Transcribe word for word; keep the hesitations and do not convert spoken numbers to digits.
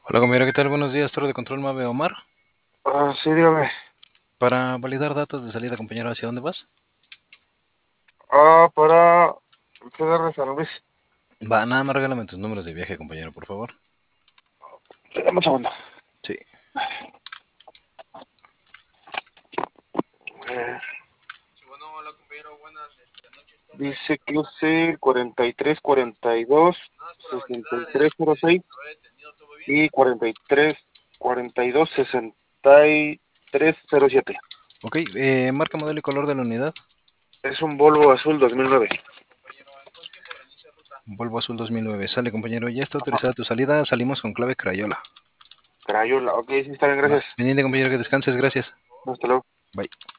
Hola compañero, ¿qué tal? Buenos días, Torre de Control Mave Omar. Ah, sí, dígame. Para validar datos de salida, compañero, ¿hacia dónde vas? Ah, para C D R San Luis. Va, nada más regálame tus números de viaje, compañero, por favor. Dame un segundo. Sí. Eh, dice que use cuarenta y tres cuarenta y dos sesenta y tres cero seis y cuarenta y tres cuarenta y dos sesenta y tres cero siete. Ok, eh, marca, modelo y color de la unidad. Es un Volvo azul dos mil nueve. Volvo Azul dos mil nueve. Sale, compañero, ya está Ajá. autorizada tu salida. Salimos con clave Crayola. Crayola. Ok, sí, está bien, Va, gracias. pendiente, compañero, que descanses. Gracias. Hasta luego. Bye.